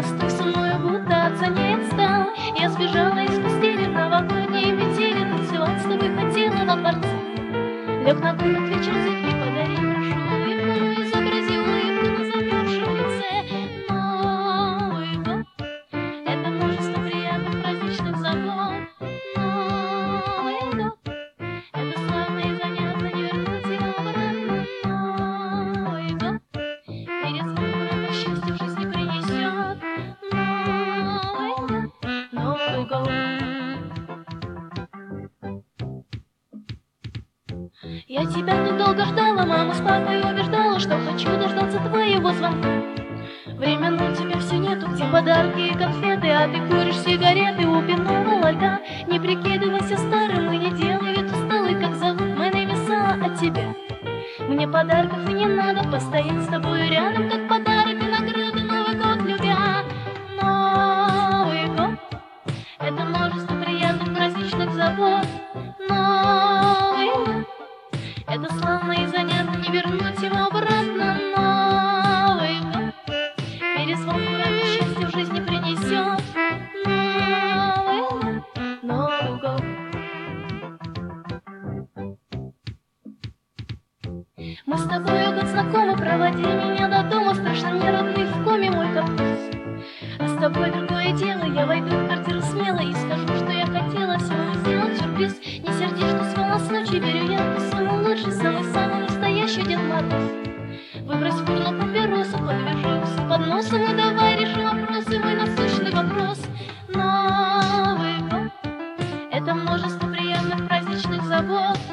мосту со мною будто отца не стал. Я сбежала из постели в новогодние метели, танцевать с тобой хотела во дворце. Лег на город вечер зыбкий, подари прошу улыбку, но изобрази улыбку на замерзшем лице. Новый год — это множество приятных праздничных забот. Новый год — это славно и занятно, не вернуть его обратно. Новый год перед звуком счастья в жизни принесет. Новый год, Новый год. Я тебя тут долго ждала, маму с папой убеждала, что хочу дождаться твоего звонка. Времен у тебя все нету, где подарки и конфеты, а ты куришь сигареты у пивного ларька. Не прикидывайся старым и не делай вид усталый, как зовут мои небеса от тебя. Мне подарков и не надо, постоять с тобой рядом, как подарок и награда, Новый год любя. Новый год — это множество приятных праздничных забот. Новый год — это славно и занятно, не вернуть его обратно. Новый год перезвон курами счастья в жизни принесет. Новый год, Новый год. Мы с тобой год знакомы, проводи меня до дома, страшно мне родных в коме мой каприз. А с тобой другое дело, я войду в квартиру смело и скажу, что я хотела всему сделать сюрприз. Не сердись, что свела случай, беру я самый лучший, самый-самый настоящий Дед Мороз. Выбрось в урну папиросу, подвяжу все под носом и давай решим вопросы, мой насущный вопрос. Новый год — это множество приятных праздничных забот.